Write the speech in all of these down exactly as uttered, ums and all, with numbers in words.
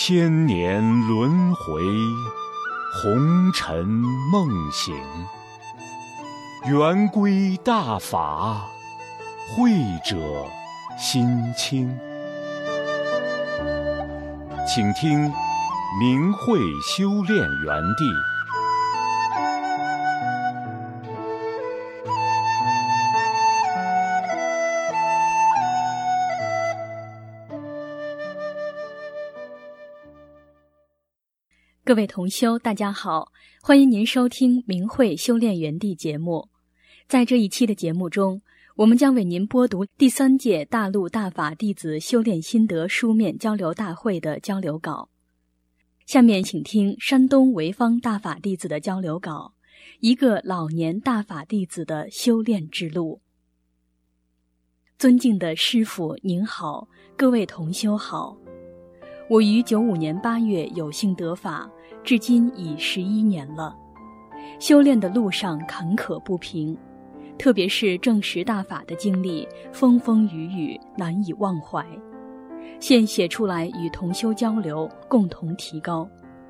千年轮回，红尘梦醒。圆规大法，慧者心清。请听明慧修炼园地。 各位同修，大家好，欢迎您收听明慧修炼园地节目。在这一期的节目中，我们将为您播读第三届大陆大法弟子修炼心得书面交流大会的交流稿。下面请听山东潍坊大法弟子的交流稿，一个老年大法弟子的修炼之路。尊敬的师父您好，各位同修好。我于九五年八月有幸得法，至今已十一年了。修炼的路上坎坷不平，特别是证实大法的经历，风风雨雨，难以忘怀。现写出来与同修交流，共同提高。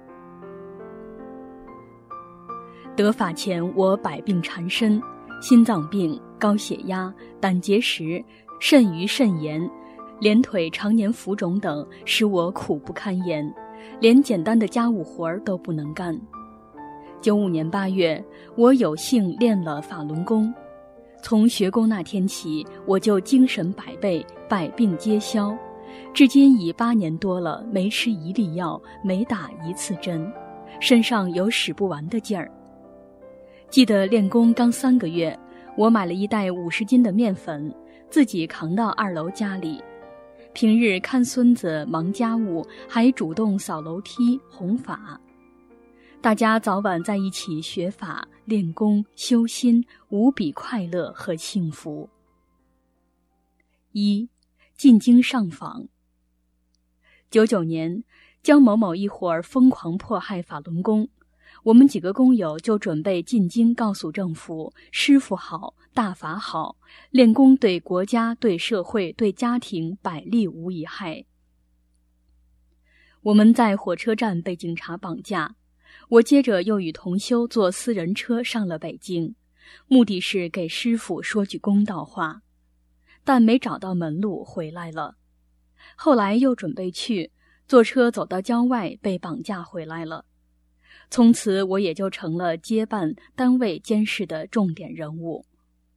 得法前，我百病缠身，心脏病、高血压、胆结石、肾盂肾炎，连腿常年浮肿等，使我苦不堪言，连简单的家务活儿都不能干。九五年八月，我有幸练了法轮功，从学功那天起，我就精神百倍，百病皆消，至今已八年多了，没吃一粒药，没打一次针，身上有使不完的劲儿。记得练功刚三个月，我买了一袋五十斤的面粉，自己扛到二楼家里。平日看孙子忙家务，还主动扫楼梯弘法。大家早晚在一起学法、练功、修心，无比快乐和幸福。一、进京上访。九九年，江某某一伙儿疯狂迫害法轮功，我们几个工友就准备进京告诉政府，师父好，大法好，练功对国家、对社会、对家庭百利无一害。我们在火车站被警察绑架，我接着又与同修坐私人车上了北京，目的是给师父说句公道话，但没找到门路回来了。后来又准备去，坐车走到郊外被绑架回来了。从此我也就成了接办单位监视的重点人物。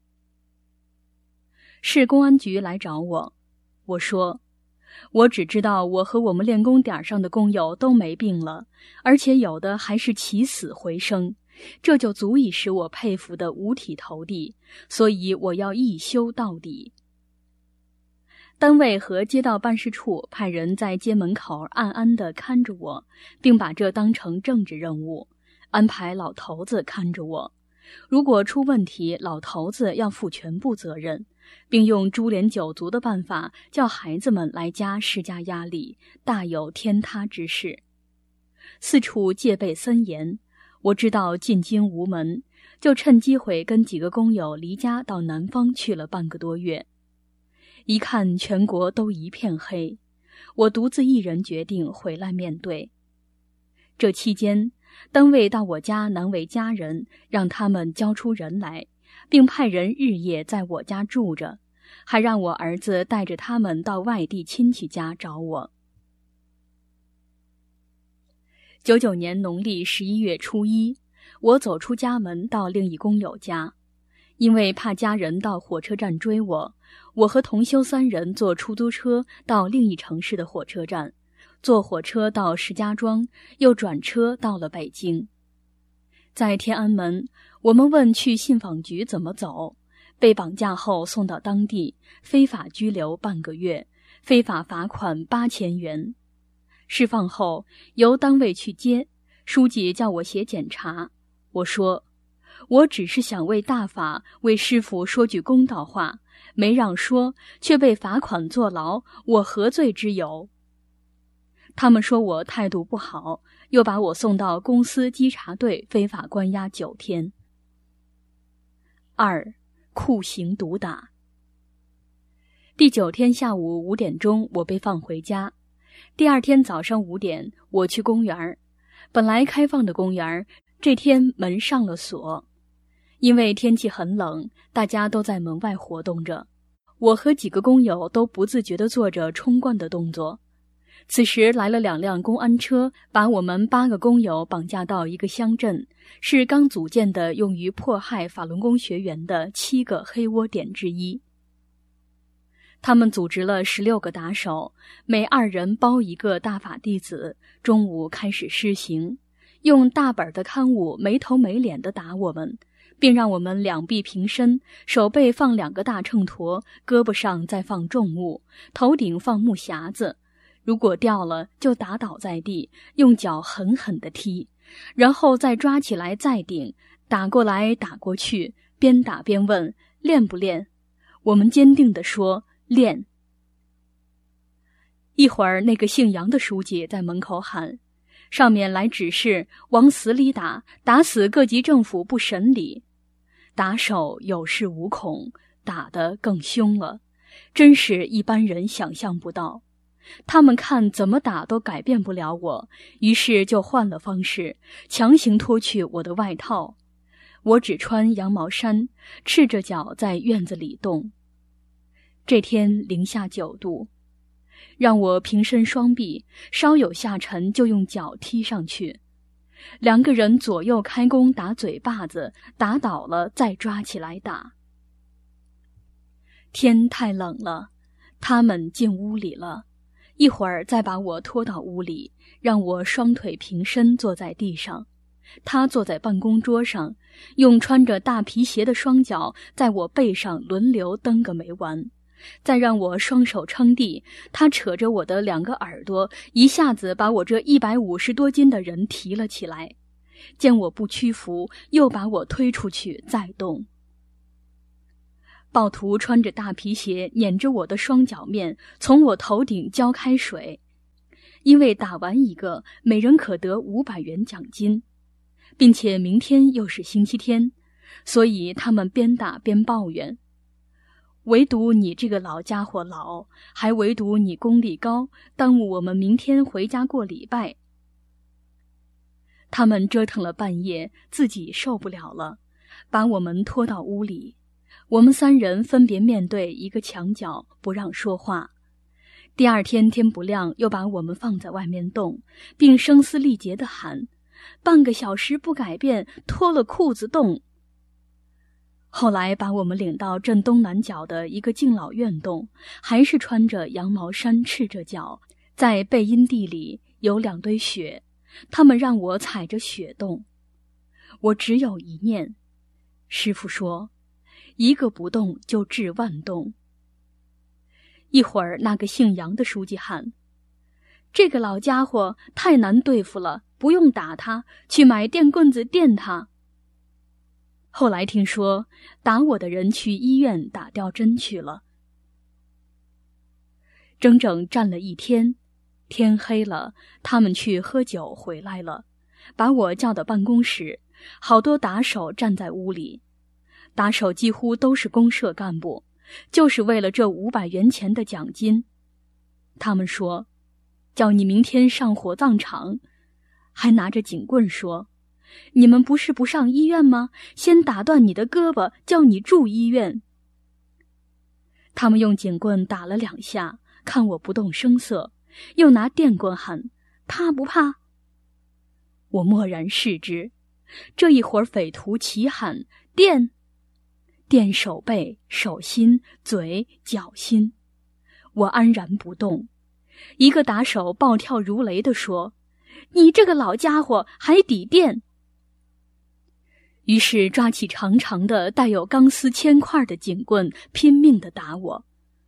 市公安局来找我，我说我只知道我和我们练功点上的工友都没病了，而且有的还是起死回生，这就足以使我佩服得五体投地，所以我要一修到底。单位和街道办事处派人在街门口暗暗地看着我，并把这当成政治任务，安排老头子看着我，如果出问题，老头子要负全部责任，并用株连九族的办法叫孩子们来家施加压力，大有天塌之势。四处戒备森严，我知道进京无门，就趁机会跟几个工友离家到南方去了半个多月。一看全国都一片黑，我独自一人决定回来面对。这期间，单位到我家难为家人，让他们交出人来，并派人日夜在我家住着，还让我儿子带着他们到外地亲戚家找我。九九年农历十一月初一，我走出家门到另一工友家，因为怕家人到火车站追我，我和同修三人坐出租车到另一城市的火车站，坐火车到石家庄，又转车到了北京。在天安门，我们问去信访局怎么走，被绑架后送到当地，非法拘留半个月，非法罚款八千元。释放后，由单位去接，书记叫我写检查，我说我只是想为大法、为师父说句公道话，没让说，却被罚款坐牢，我何罪之有？他们说我态度不好，又把我送到公司稽查队非法关押九天。二、酷刑毒打。第九天下午五点钟，我被放回家。 第二天早上五点，我去公园。本来开放的公园，这天门上了锁。因为天气很冷，大家都在门外活动着。我和几个工友都不自觉地做着冲冠的动作。此时来了两辆公安车，把我们八个工友绑架到一个乡镇，是刚组建的用于迫害法轮功学员的七个黑窝点之一。他们组织了十六个打手，每二人包一个大法弟子，中午开始施行，用大本的刊物没头没脸地打我们，并让我们两臂平伸，手背放两个大秤砣，胳膊上再放重物，头顶放木匣子，如果掉了就打倒在地，用脚狠狠地踢，然后再抓起来再顶，打过来打过去，边打边问练不练。我们坚定地说练。一会儿那个姓杨的书记在门口喊，上面来指示往死里打，打死各级政府不审理。打手有恃无恐，打得更凶了，真是一般人想象不到。他们看怎么打都改变不了我，于是就换了方式，强行脱去我的外套。我只穿羊毛衫，赤着脚在院子里动。这天零下九度，让我平伸双臂，稍有下沉就用脚踢上去。两个人左右开弓打嘴巴子，打倒了再抓起来打。天太冷了，他们进屋里了，一会儿再把我拖到屋里，让我双腿平伸坐在地上。他坐在办公桌上，用穿着大皮鞋的双脚在我背上轮流蹬个没完。再让我双手撑地，他扯着我的两个耳朵，一下子把我这一百五十多斤的人提了起来。见我不屈服，又把我推出去再动。暴徒穿着大皮鞋捻着我的双脚面，从我头顶浇开水。因为打完一个，每人可得五百元奖金，并且明天又是星期天，所以他们边打边抱怨。唯独你这个老家伙老，还唯独你功力高，耽误我们明天回家过礼拜。他们折腾了半夜，自己受不了了，把我们拖到屋里。我们三人分别面对一个墙角，不让说话。第二天天不亮，又把我们放在外面动，并声嘶力竭地喊：半个小时不改变，脱了裤子动。后来把我们领到镇东南角的一个敬老院洞，还是穿着羊毛衫，赤着脚，在背阴地里有两堆雪，他们让我踩着雪动。我只有一念，师父说，一个不动就治万动。一会儿那个姓杨的书记喊，这个老家伙太难对付了，不用打他，去买电棍子电他。后来听说打我的人去医院打吊针去了。整整站了一天，天黑了，他们去喝酒回来了，把我叫到办公室，好多打手站在屋里。打手几乎都是公社干部，就是为了这五百元钱的奖金。他们说，叫你明天上火葬场，还拿着警棍说，你们不是不上医院吗？先打断你的胳膊，叫你住医院。他们用警棍打了两下，看我不动声色，又拿电棍喊，怕不怕？我默然视之。这一会儿匪徒齐喊，电！电手背、手心、嘴、脚心。我安然不动。一个打手暴跳如雷地说，你这个老家伙还抵电！于是抓起长长的带有钢丝铅块的警棍，拼命地打我。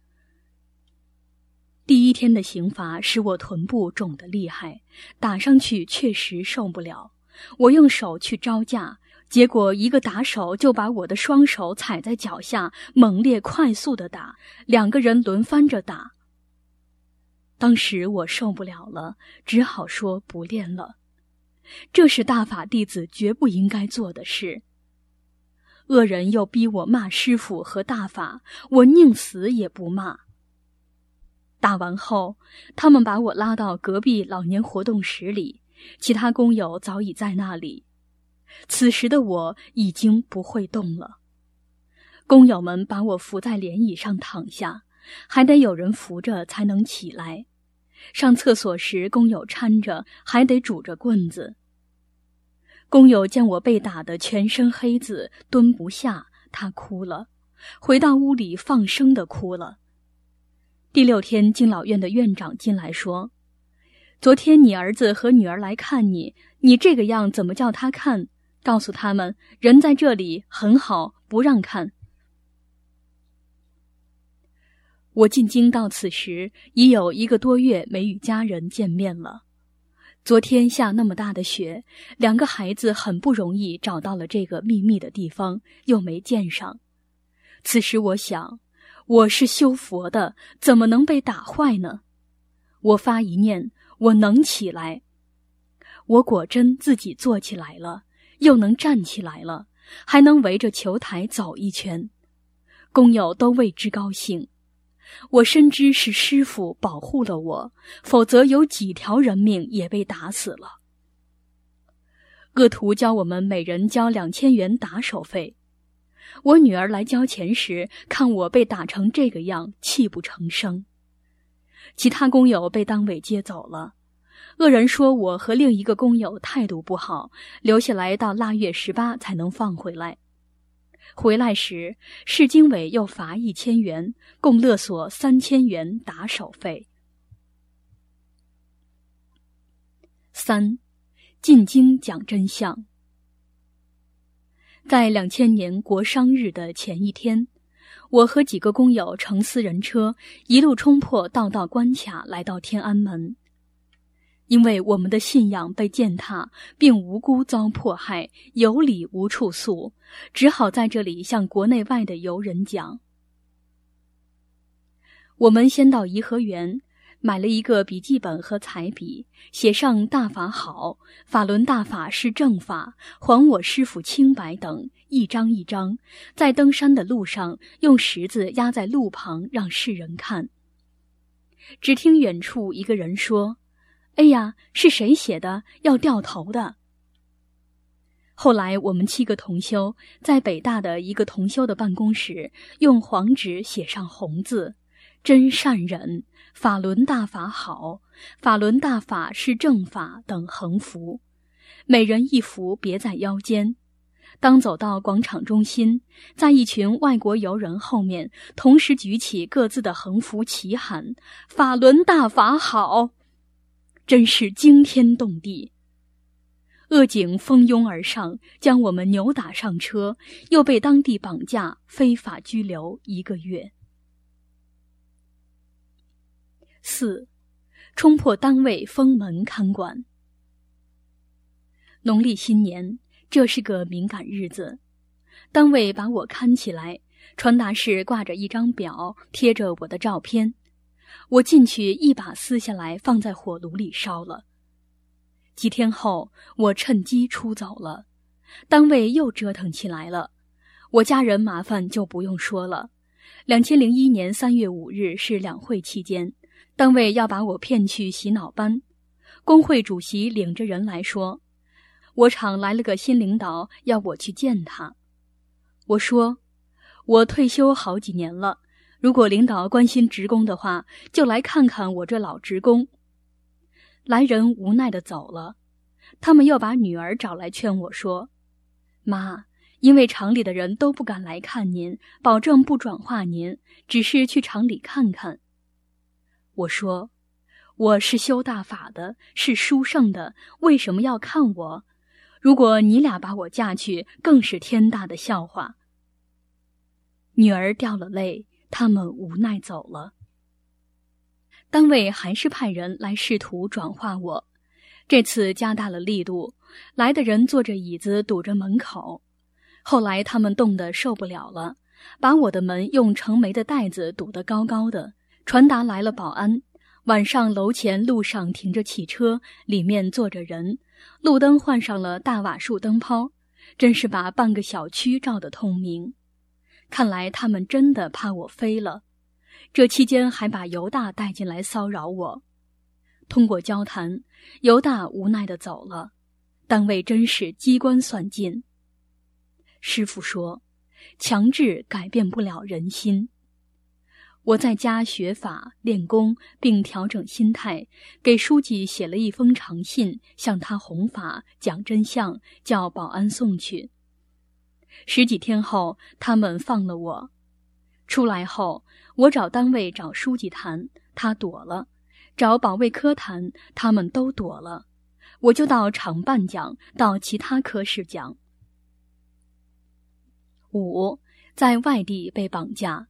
第一天的刑罚使我臀部肿得厉害，打上去确实受不了。我用手去招架，结果一个打手就把我的双手踩在脚下，猛烈快速地打，两个人轮番着打。当时我受不了了，只好说不练了。这是大法弟子绝不应该做的事。恶人又逼我骂师父和大法，我宁死也不骂。 打完后，他们把我拉到隔壁老年活动室里，其他工友早已在那里。此时的我已经不会动了。工友们把我扶在连椅上躺下，还得有人扶着才能起来。上厕所时，工友搀着，还得拄着棍子。工友见我被打得全身黑紫，蹲不下，他哭了，回到屋里放声地哭了。第六天，敬老院的院长进来说：“昨天你儿子和女儿来看你，你这个样怎么叫他看？告诉他们，人在这里很好，不让看。”我进京到此时，已有一个多月没与家人见面了。昨天下那么大的雪，两个孩子很不容易找到了这个秘密的地方，又没见上。此时我想，我是修佛的，怎么能被打坏呢？我发一念，我能起来。我果真自己坐起来了，又能站起来了，还能围着球台走一圈。工友都为之高兴。我深知是师父保护了我，否则有几条人命也被打死了。恶徒教我们每人交两千元打手费。我女儿来交钱时，看我被打成这个样，泣不成声。其他工友被党委接走了。恶人说我和另一个工友态度不好，留下来到腊月十八才能放回来。回来时，市经委又罚一千元，共勒索三千元打手费。三，进京讲真相。在两千年国殇日的前一天，我和几个工友乘私人车，一路冲破道道关卡，来到天安门。因为我们的信仰被践踏，并无辜遭迫害，有理无处诉，只好在这里向国内外的游人讲。我们先到颐和园，买了一个笔记本和彩笔，写上大法好，法轮大法是正法，还我师父清白等，一张一张，在登山的路上用石子压在路旁，让世人看。只听远处一个人说：“哎呀，是谁写的？要掉头的。”后来我们七个同修在北大的一个同修的办公室，用黄纸写上红字：“真善忍，法轮大法好，法轮大法是正法”等横幅，每人一幅别在腰间。当走到广场中心，在一群外国游人后面，同时举起各自的横幅齐喊：“法轮大法好！”真是惊天动地。恶警蜂拥而上，将我们扭打上车，又被当地绑架，非法拘留一个月。四，冲破单位封门看管。农历新年，这是个敏感日子，单位把我看起来，传达室挂着一张表，贴着我的照片。我进去一把撕下来，放在火炉里烧了。几天后，我趁机出走了，单位又折腾起来了。我家人麻烦就不用说了。两千零一年三月五日是两会期间，单位要把我骗去洗脑班。工会主席领着人来说，我厂来了个新领导，要我去见他。我说，我退休好几年了，如果领导关心职工的话，就来看看我这老职工。来人无奈地走了，他们又把女儿找来劝我说：“妈，因为厂里的人都不敢来看您，保证不转化您，只是去厂里看看。”我说：“我是修大法的，是殊胜的，为什么要看我？如果你俩把我嫁去，更是天大的笑话。”女儿掉了泪，他们无奈走了。单位还是派人来试图转化我，这次加大了力度，来的人坐着椅子堵着门口。后来他们冻得受不了了，把我的门用成煤的袋子堵得高高的。传达来了保安，晚上楼前路上停着汽车，里面坐着人，路灯换上了大瓦数灯泡，真是把半个小区照得通明。看来他们真的怕我飞了。 这期间还把犹大带进来骚扰我。通过交谈，犹大无奈地走了，单位真是机关算尽。师父说，强制改变不了人心。我在家学法练功，并调整心态，给书记写了一封长信，向他弘法讲真相，叫保安送去。十几天后，他们放了我。出来后，我找单位找书记谈，他躲了；找保卫科谈，他们都躲了。我就到厂办讲，到其他科室讲。五，在外地被绑架。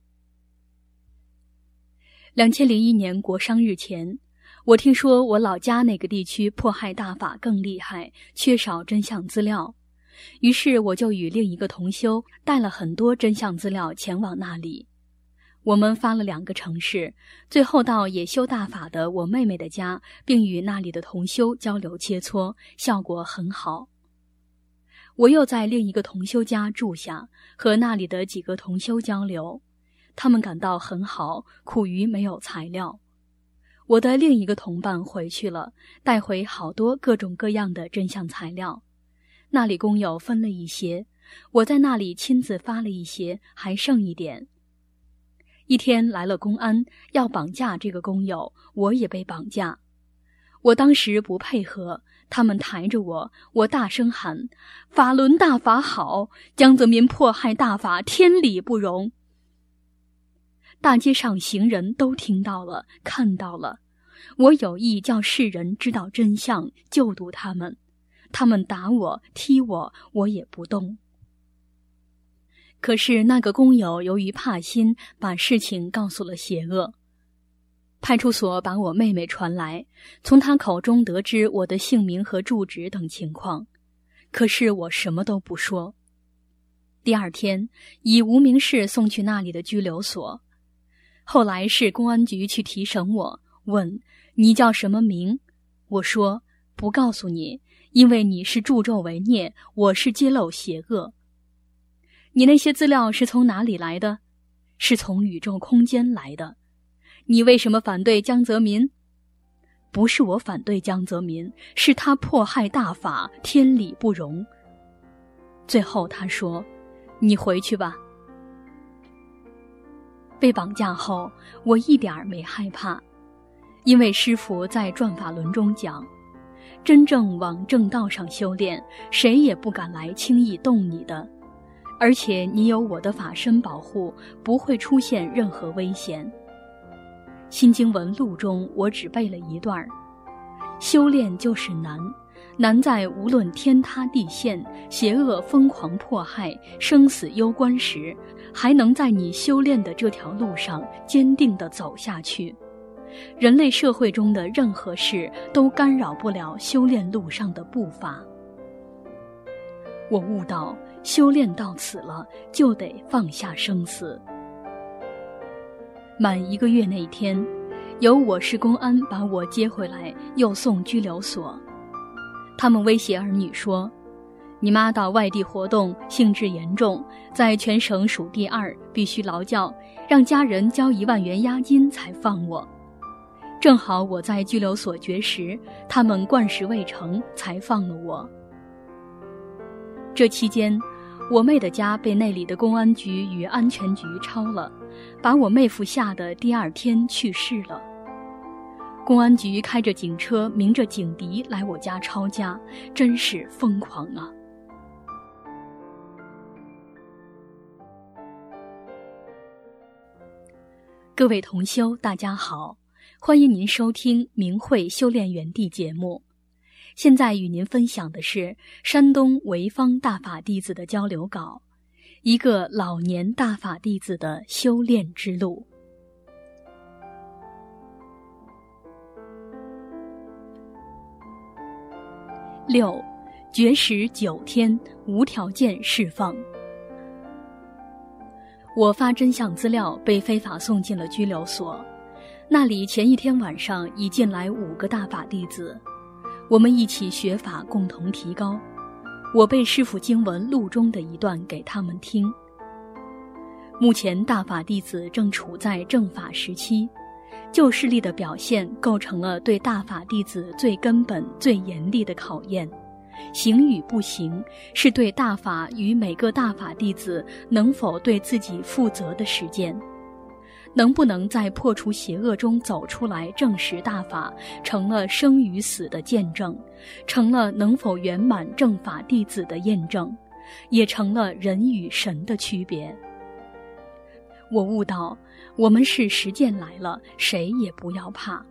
两千零一年国殇日前，我听说我老家那个地区迫害大法更厉害，缺少真相资料，于是我就与另一个同修带了很多真相资料前往那里。我们发了两个城市，最后到也修大法的我妹妹的家，并与那里的同修交流切磋，效果很好。我又在另一个同修家住下，和那里的几个同修交流，他们感到很好，苦于没有材料。我的另一个同伴回去了，带回好多各种各样的真相材料。那里工友分了一些，我在那里亲自发了一些，还剩一点。一天来了公安，要绑架这个工友，我也被绑架。我当时不配合，他们抬着我，我大声喊：法轮大法好，江泽民迫害大法，天理不容。大街上行人都听到了，看到了，我有意叫世人知道真相，救度他们。他们打我踢我，我也不动。可是那个工友由于怕心，把事情告诉了邪恶。派出所把我妹妹传来，从她口中得知我的姓名和住址等情况，可是我什么都不说。第二天，以无名氏送去那里的拘留所。后来是公安局去提审我，问你叫什么名？我说不告诉你，因为你是助纣为虐，我是揭露邪恶。你那些资料是从哪里来的？是从宇宙空间来的。你为什么反对江泽民？不是我反对江泽民，是他迫害大法，天理不容。最后他说，你回去吧。被绑架后，我一点儿没害怕，因为师父在转法轮中讲，真正往正道上修炼，谁也不敢来轻易动你的，而且你有我的法身保护，不会出现任何危险。心经文录中我只背了一段，修炼就是难，难在无论天塌地陷，邪恶疯狂迫害，生死攸关时，还能在你修炼的这条路上坚定地走下去。人类社会中的任何事都干扰不了修炼路上的步伐。我悟到，修炼到此了，就得放下生死。满一个月那天，由我市公安把我接回来，又送拘留所。他们威胁儿女说，你妈到外地活动，性质严重，在全省数第二，必须劳教，让家人交一万元押金才放我。正好我在拘留所绝食，他们灌食未成，才放了我。这期间，我妹的家被那里的公安局与安全局抄了，把我妹夫吓得第二天去世了。公安局开着警车，鸣着警笛来我家抄家，真是疯狂啊！各位同修，大家好，欢迎您收听明慧修炼园地节目。现在与您分享的是山东潍坊大法弟子的交流稿，一个老年大法弟子的修炼之路。六，绝食九天，无条件释放。我发真相资料被非法送进了拘留所，那里前一天晚上已进来五个大法弟子，我们一起学法，共同提高。我背师父经文录中的一段给他们听。 目前大法弟子正处在正法时期，旧势力的表现构成了对大法弟子最根本、最严厉的考验。行与不行，是对大法与每个大法弟子能否对自己负责的实践。能不能在破除邪恶中走出来，证实大法，成了生与死的见证，成了能否圆满正法弟子的验证，也成了人与神的区别。我悟到，我们是实践来了，谁也不要怕。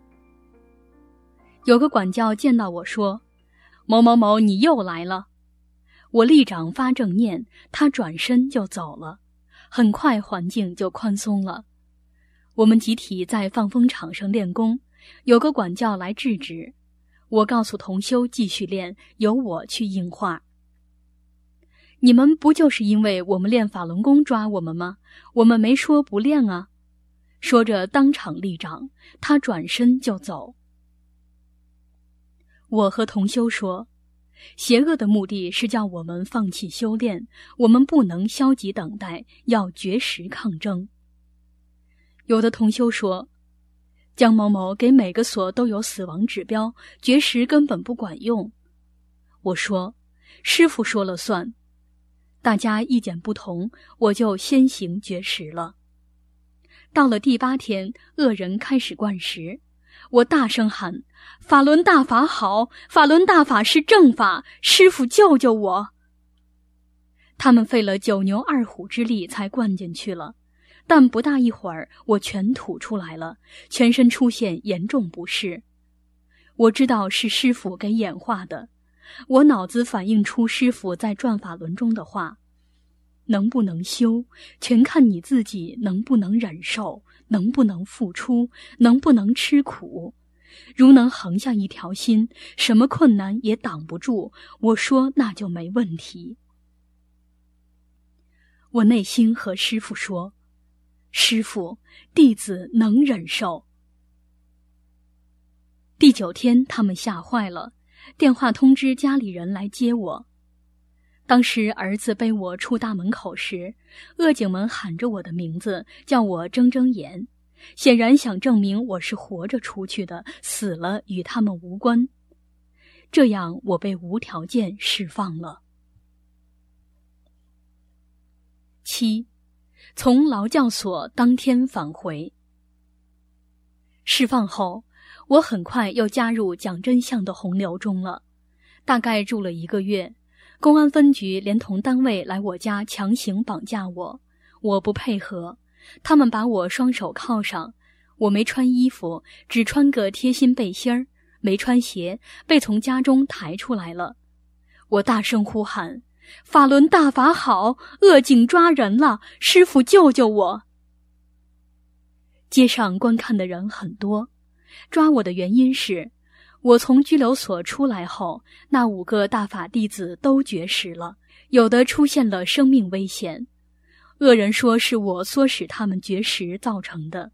有个管教见到我说：“某某某，你又来了。”我立掌发正念，他转身就走了。很快环境就宽松了。我们集体在放风场上练功，有个管教来制止。我告诉同修继续练，由我去应话。你们不就是因为我们练法轮功抓我们吗？我们没说不练啊。说着当场立掌，他转身就走。我和同修说，邪恶的目的是叫我们放弃修炼，我们不能消极等待，要绝食抗争。有的同修说，江某某给每个所都有死亡指标，绝食根本不管用。我说，师父说了算。大家意见不同，我就先行绝食了。到了第八天，恶人开始灌食，我大声喊，法轮大法好，法轮大法是正法，师父救救我。他们费了九牛二虎之力才灌进去了，但不大一会儿，我全吐出来了，全身出现严重不适。我知道是师父给演化的，我脑子反映出师父在转法轮中的话，能不能修，全看你自己能不能忍受，能不能付出，能不能吃苦。如能横下一条心，什么困难也挡不住，我说那就没问题。我内心和师父说，师父，弟子能忍受。第九天他们吓坏了，电话通知家里人来接我。当时儿子背我出大门口时，恶警们喊着我的名字，叫我睁睁眼，显然想证明我是活着出去的，死了与他们无关。这样我被无条件释放了。七，从劳教所当天返回。释放后，我很快又加入讲真相的洪流中了，大概住了一个月。公安分局连同单位来我家强行绑架我，我不配合，他们把我双手铐上，我没穿衣服，只穿个贴心背心儿，没穿鞋，被从家中抬出来了。我大声呼喊，法轮大法好，恶警抓人了，师父救救我。街上观看的人很多，抓我的原因是我从拘留所出来后，那五个大法弟子都绝食了，有的出现了生命危险。恶人说是我唆使他们绝食造成的。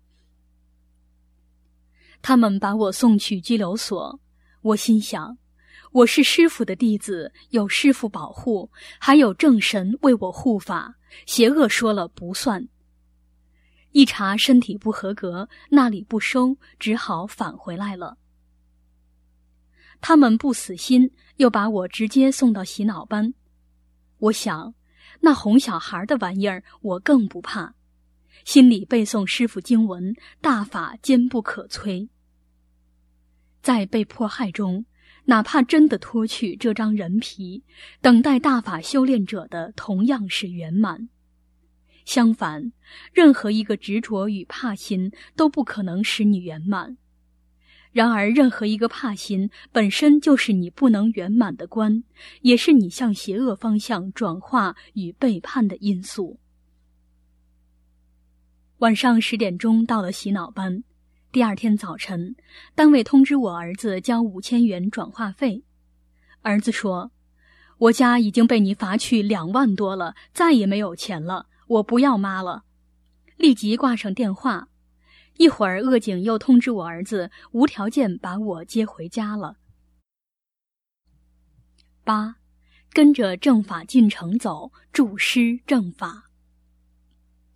他们把我送去拘留所，我心想，我是师父的弟子，有师父保护，还有正神为我护法，邪恶说了不算。一查身体不合格，那里不收，只好返回来了。他们不死心，又把我直接送到洗脑班。我想，那哄小孩的玩意儿我更不怕，心里背诵师父经文，大法坚不可摧。在被迫害中，哪怕真的脱去这张人皮，等待大法修炼者的同样是圆满。相反，任何一个执着与怕心都不可能使你圆满。然而任何一个怕心本身就是你不能圆满的关，也是你向邪恶方向转化与背叛的因素。晚上十点钟到了洗脑班，第二天早晨，单位通知我儿子交五千元转化费。儿子说，我家已经被你罚去两万多了，再也没有钱了，我不要妈了。立即挂上电话。一会儿恶警又通知我儿子无条件把我接回家了。八，跟着正法进程走，助师正法。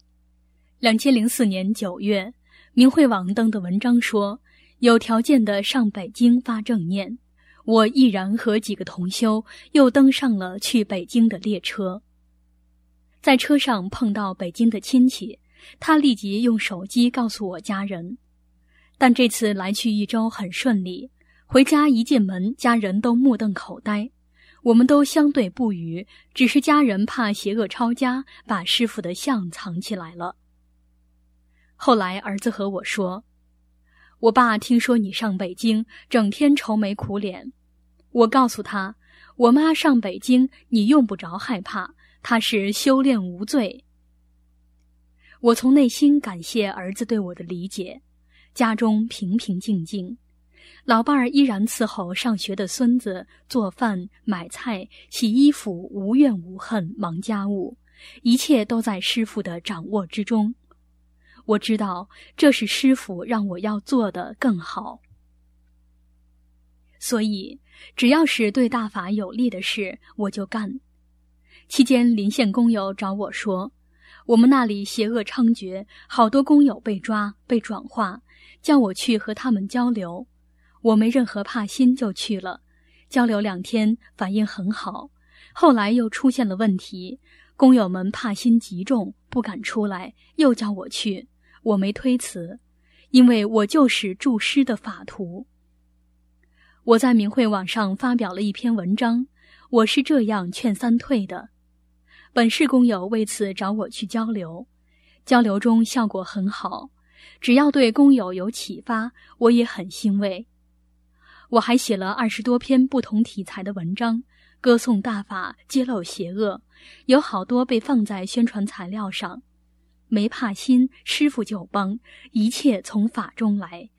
两千零四年九月，明慧网登的文章说，有条件的上北京发正念，我毅然和几个同修又登上了去北京的列车。在车上碰到北京的亲戚，他立即用手机告诉我家人。但这次来去一周很顺利，回家一进门，家人都目瞪口呆，我们都相对不语，只是家人怕邪恶抄家，把师父的像藏起来了。后来儿子和我说，我爸听说你上北京，整天愁眉苦脸。我告诉他，我妈上北京，你用不着害怕，她是修炼无罪。我从内心感谢儿子对我的理解，家中平平静静，老伴儿依然伺候上学的孙子，做饭、买菜、洗衣服，无怨无恨，忙家务，一切都在师父的掌握之中。我知道这是师父让我要做的更好。所以只要是对大法有利的事，我就干。期间临县工友找我说，我们那里邪恶猖獗，好多工友被抓被转化，叫我去和他们交流。我没任何怕心就去了，交流两天反应很好。后来又出现了问题，工友们怕心极重，不敢出来，又叫我去，我没推辞，因为我就是助师的法徒。我在明慧网上发表了一篇文章，我是这样劝三退的。本市工友为此找我去交流，交流中效果很好，只要对工友有启发，我也很欣慰。我还写了二十多篇不同题材的文章，歌颂大法，揭露邪恶，有好多被放在宣传材料上。没怕心，师父就帮，一切从法中来。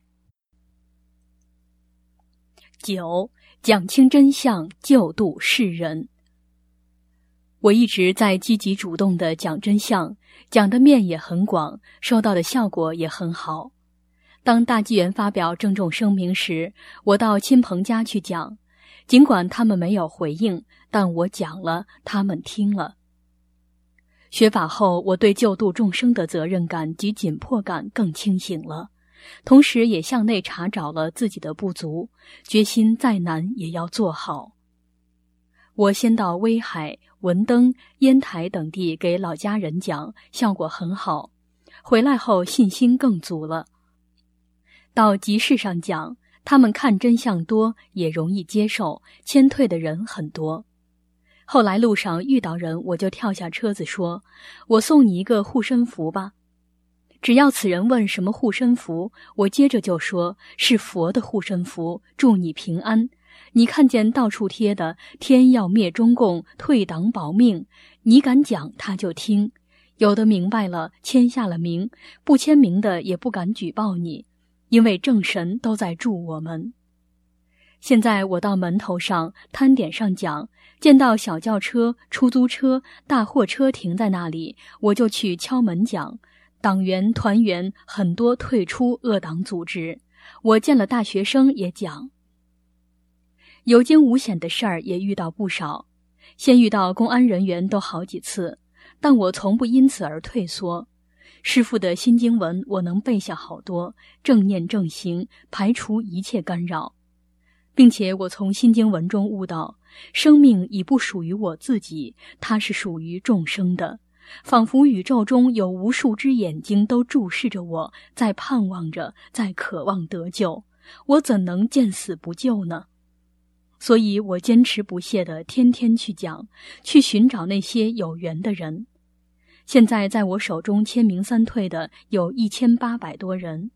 九，讲清真相，救度世人。我一直在积极主动地讲真相，讲的面也很广，收到的效果也很好。当大纪元发表郑重声明时，我到亲朋家去讲，尽管他们没有回应，但我讲了，他们听了。学法后，我对救度众生的责任感及紧迫感更清醒了，同时也向内查找了自己的不足，决心再难也要做好。我先到威海、文登、烟台等地给老家人讲，效果很好，回来后信心更足了。到集市上讲，他们看真相多，也容易接受，谦退的人很多。后来路上遇到人，我就跳下车子说，我送你一个护身符吧。只要此人问什么护身符，我接着就说，是佛的护身符，祝你平安。你看见到处贴的天要灭中共，退党保命，你敢讲他就听，有的明白了签下了名，不签名的也不敢举报你，因为正神都在助我们。现在我到门头上摊点上讲，见到小轿车、出租车、大货车停在那里，我就去敲门讲，党员团员很多退出恶党组织，我见了大学生也讲。有惊无险的事儿也遇到不少，先遇到公安人员都好几次，但我从不因此而退缩。师父的心经文我能背下好多，正念正行，排除一切干扰。并且我从心经文中悟到，生命已不属于我自己，它是属于众生的，仿佛宇宙中有无数只眼睛都注视着我，在盼望着，在渴望得救，我怎能见死不救呢？所以我坚持不懈地天天去讲，去寻找那些有缘的人。现在在我手中签名三退的有一千八百多人。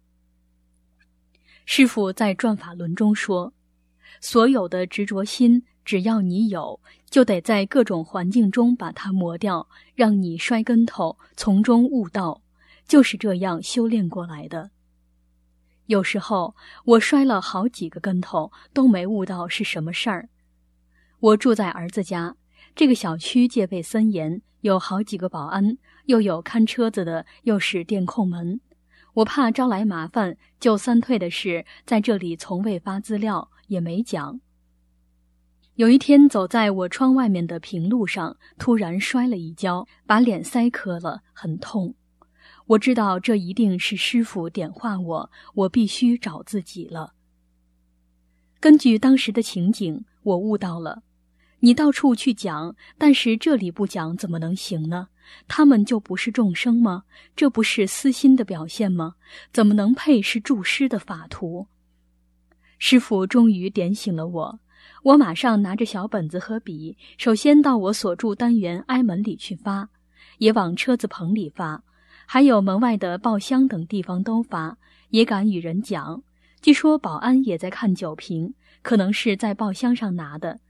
师父在转法轮中说，所有的执着心，只要你有，就得在各种环境中把它磨掉，让你摔跟头，从中悟道，就是这样修炼过来的。有时候我摔了好几个跟头，都没悟到是什么事儿。我住在儿子家，这个小区戒备森严，有好几个保安，又有看车子的，又是电控门。我怕招来麻烦，就三退的事在这里从未发资料，也没讲。有一天走在我窗外面的平路上，突然摔了一跤，把脸腮磕了，很痛。 我知道这一定是师父点化我，我必须找自己了。根据当时的情景，我悟到了，你到处去讲，但是这里不讲怎么能行呢？他们就不是众生吗？这不是私心的表现吗？怎么能配是著师的法徒？师父终于点醒了我，我马上拿着小本子和笔，首先到我所住单元挨门里去发，也往车子棚里发，还有门外的报箱等地方都发，也敢与人讲。据说保安也在看酒瓶，可能是在报箱上拿的。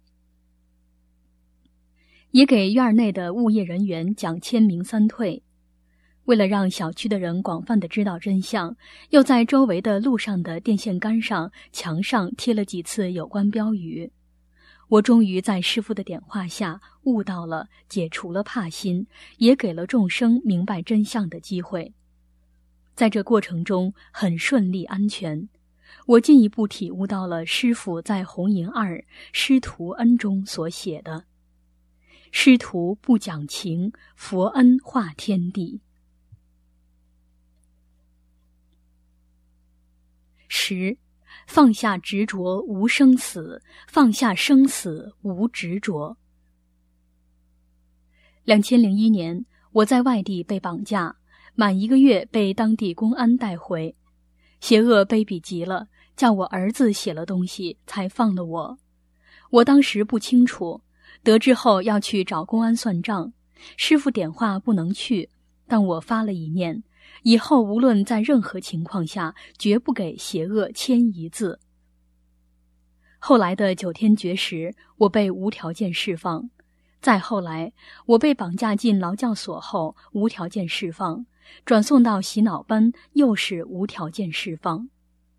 也给院内的物业人员讲签名三退。为了让小区的人广泛地知道真相，又在周围的路上的电线杆上、墙上贴了几次有关标语。我终于在师父的点化下悟到了，解除了怕心，也给了众生明白真相的机会。在这过程中很顺利安全，我进一步体悟到了师父在《红银二师徒恩》中所写的：师徒不讲情，佛恩化天地。十，放下执着无生死，放下生死无执着。两千零一年，我在外地被绑架，满一个月被当地公安带回，邪恶卑鄙极了，叫我儿子写了东西才放了我。我当时不清楚，得知后要去找公安算账，师父点化不能去，但我发了一念，以后无论在任何情况下，绝不给邪恶签一字。后来的九天绝食，我被无条件释放。再后来，我被绑架进劳教所后，无条件释放，转送到洗脑班，又是无条件释放。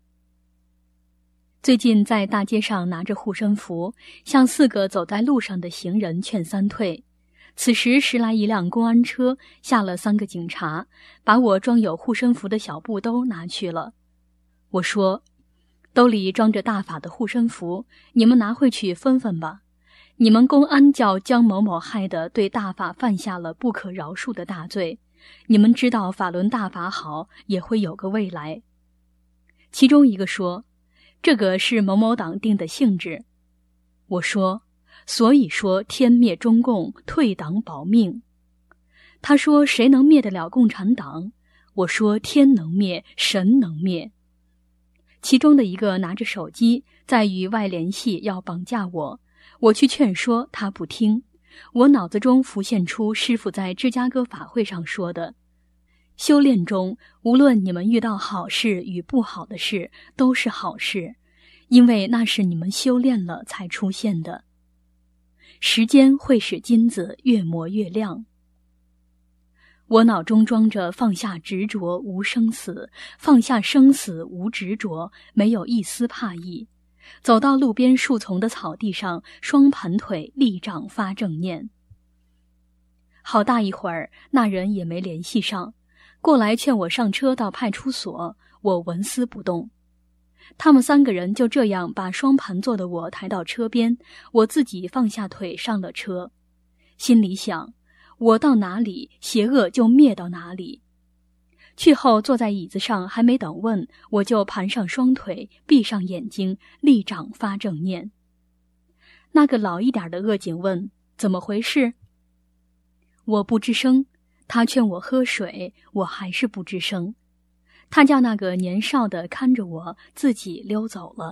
最近在大街上拿着护身符，向四个走在路上的行人劝三退。此时驶来一辆公安车，下了三个警察，把我装有护身符的小布兜拿去了。我说，兜里装着大法的护身符，你们拿回去分分吧。你们公安叫江某某害的，对大法犯下了不可饶恕的大罪。你们知道法轮大法好，也会有个未来。其中一个说，这个是某某党定的性质。我说，所以说天灭中共，退党保命。他说，谁能灭得了共产党？我说，天能灭，神能灭。其中的一个拿着手机在与外联系，要绑架我，我去劝说，他不听。我脑子中浮现出师父在芝加哥法会上说的，修炼中无论你们遇到好事与不好的事，都是好事，因为那是你们修炼了才出现的。时间会使金子越磨越亮。我脑中装着放下执着无生死，放下生死无执着，没有一丝怕意。走到路边树丛的草地上，双盘腿立掌发正念。好大一会儿，那人也没联系上，过来劝我上车到派出所，我纹丝不动。他们三个人就这样把双盘坐的我抬到车边，我自己放下腿上了车，心里想，我到哪里，邪恶就灭到哪里。去后坐在椅子上，还没等问，我就盘上双腿，闭上眼睛，立掌发正念。那个老一点的恶警问，怎么回事？我不吱声，他劝我喝水，我还是不吱声。他叫那个年少的看着我，自己溜走了。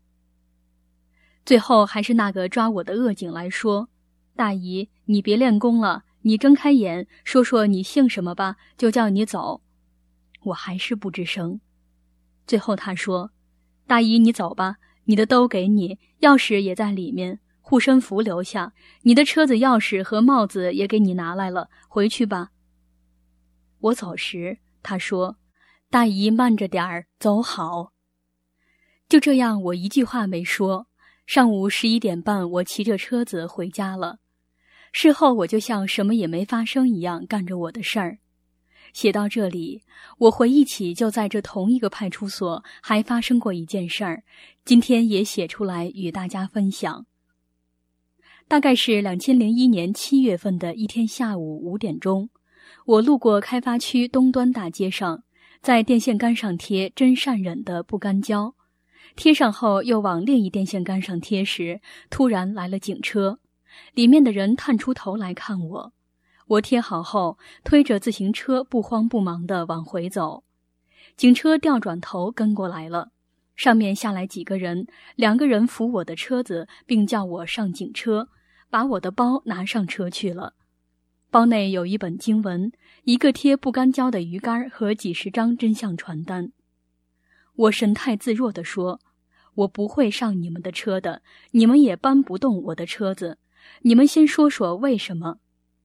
最后还是那个抓我的恶警来说，大姨，你别练功了，你睁开眼，说说你姓什么吧，就叫你走。我还是不吱声。最后他说，大姨你走吧，你的兜给你，钥匙也在里面，护身符留下，你的车子钥匙和帽子也给你拿来了，回去吧。我走时，他说，大姨慢着点儿，走好。就这样，我一句话没说。上午十一点半，我骑着车子回家了。事后我就像什么也没发生一样干着我的事儿。写到这里，我回忆起就在这同一个派出所还发生过一件事儿，今天也写出来与大家分享。大概是两千零一年七月份的一天下午五点钟， 我路过开发区东端大街上，在电线杆上贴真善忍的不干胶，贴上后又往另一电线杆上贴时，突然来了警车，里面的人探出头来看我。我贴好后，推着自行车不慌不忙地往回走。警车调转头跟过来了，上面下来几个人，两个人扶我的车子，并叫我上警车，把我的包拿上车去了。包内有一本经文，一个贴不干胶的鱼竿和几十张真相传单。我神态自若地说，我不会上你们的车的，你们也搬不动我的车子，你们先说说为什么。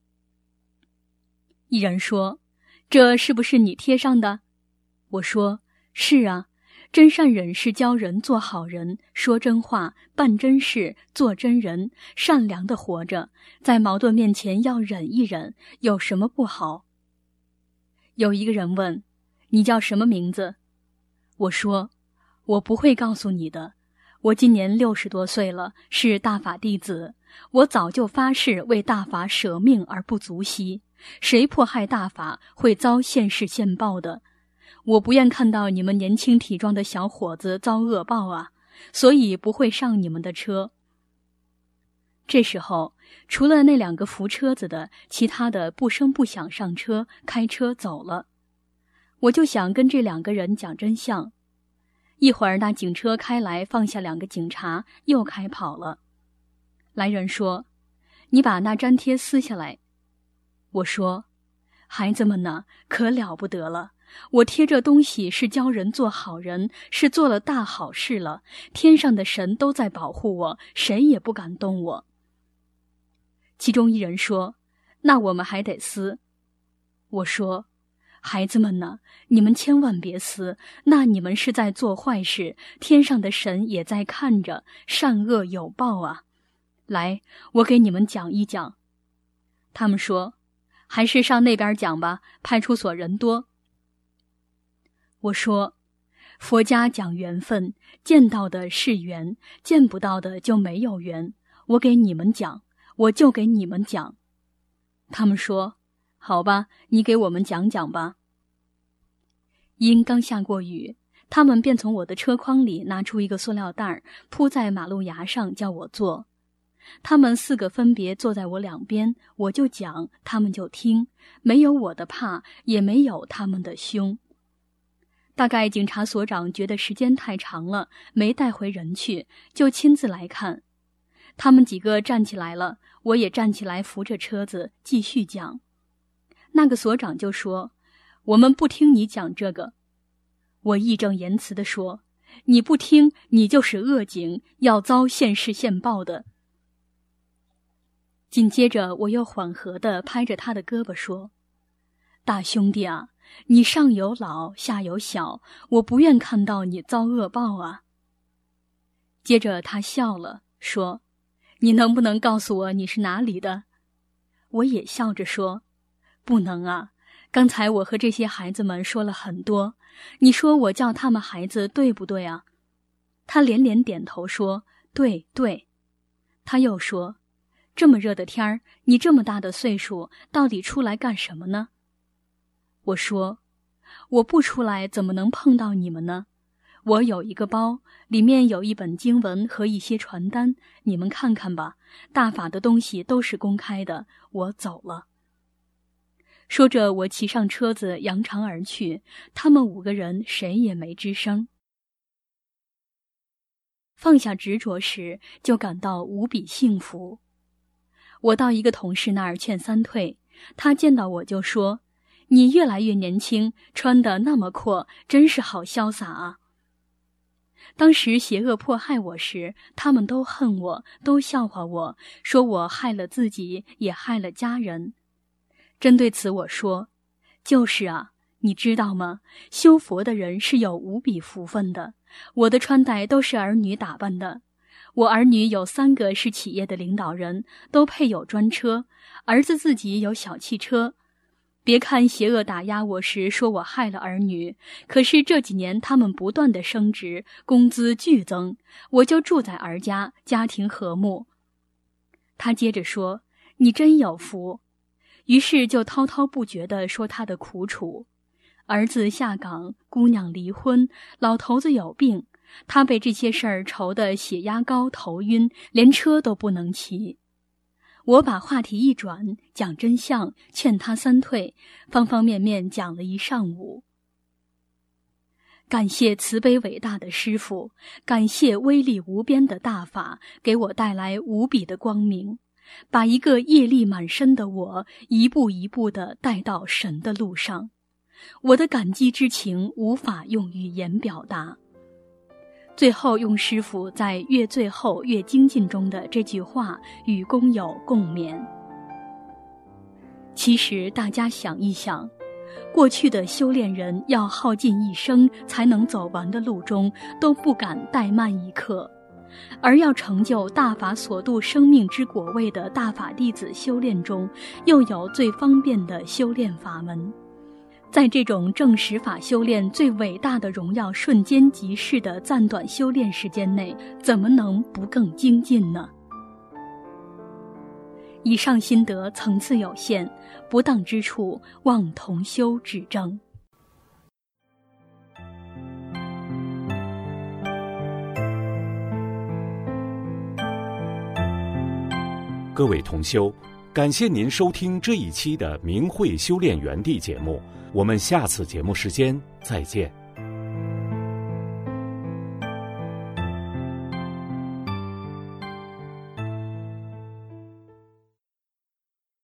一人说，这是不是你贴上的？我说，是啊，真善忍是教人做好人，说真话，办真事，做真人，善良的活着，在矛盾面前要忍一忍，有什么不好？有一个人问，你叫什么名字？我说，我不会告诉你的，我今年六十多岁了，是大法弟子，我早就发誓为大法舍命而不足惜，谁迫害大法会遭现世现报的，我不愿看到你们年轻体壮的小伙子遭恶报啊，所以不会上你们的车。这时候，除了那两个扶车子的，其他的不声不响上车，开车走了。我就想跟这两个人讲真相。一会儿那警车开来，放下两个警察，又开跑了。来人说，你把那粘贴撕下来。我说，孩子们呢，可了不得了，我贴这东西是教人做好人，是做了大好事了，天上的神都在保护我，谁也不敢动我。其中一人说，那我们还得撕。我说，孩子们呢，你们千万别撕，那你们是在做坏事，天上的神也在看着，善恶有报啊。来，我给你们讲一讲。他们说，还是上那边讲吧，派出所人多。我说，佛家讲缘分，见到的是缘，见不到的就没有缘，我给你们讲，我就给你们讲。他们说，好吧，你给我们讲讲吧。因刚下过雨，他们便从我的车筐里拿出一个塑料袋，铺在马路牙上叫我坐。他们四个分别坐在我两边，我就讲，他们就听，没有我的怕，也没有他们的凶。大概警察所长觉得时间太长了，没带回人去，就亲自来看。他们几个站起来了，我也站起来扶着车子继续讲。那个所长就说，我们不听你讲这个。我义正言辞地说，你不听，你就是恶警，要遭现世现报的。紧接着我又缓和地拍着他的胳膊说，大兄弟啊，你上有老下有小，我不愿看到你遭恶报啊。接着他笑了，说，你能不能告诉我你是哪里的？我也笑着说，不能啊，刚才我和这些孩子们说了很多，你说我叫他们孩子对不对啊？他连连点头说，对对。他又说，这么热的天儿，你这么大的岁数，到底出来干什么呢？我说，我不出来怎么能碰到你们呢？我有一个包，里面有一本经文和一些传单，你们看看吧，大法的东西都是公开的，我走了。说着我骑上车子扬长而去，他们五个人谁也没吱声。放下执着时，就感到无比幸福。我到一个同事那儿劝三退，他见到我就说，你越来越年轻，穿得那么阔，真是好潇洒啊。当时邪恶迫害我时，他们都恨我，都笑话我，说我害了自己，也害了家人。针对此我说，就是啊，你知道吗？修佛的人是有无比福分的，我的穿戴都是儿女打扮的。我儿女有三个是企业的领导人，都配有专车，儿子自己有小汽车。别看邪恶打压我时说我害了儿女，可是这几年他们不断的升职，工资剧增，我就住在儿家，家庭和睦。他接着说，你真有福。 于是就滔滔不绝地说他的苦楚：儿子下岗，姑娘离婚，老头子有病，他被这些事儿愁得血压高，头晕，连车都不能骑。我把话题一转，讲真相，劝他三退，方方面面讲了一上午。感谢慈悲伟大的师父，感谢威力无边的大法，给我带来无比的光明，把一个业力满身的我一步一步地带到神的路上。我的感激之情无法用语言表达。最后用师父在越最后越精进中的这句话与工友共勉。其实大家想一想，过去的修炼人要耗尽一生才能走完的路中，都不敢怠慢一刻，而要成就大法所度生命之果位的大法弟子修炼中，又有最方便的修炼法门。在这种正实法修炼最伟大的荣耀瞬间即逝的暂短修炼时间内，怎么能不更精进呢？以上心得层次有限，不当之处望同修指正。 各位同修，感谢您收听这一期的明慧修炼园地节目，我们下次节目时间再见。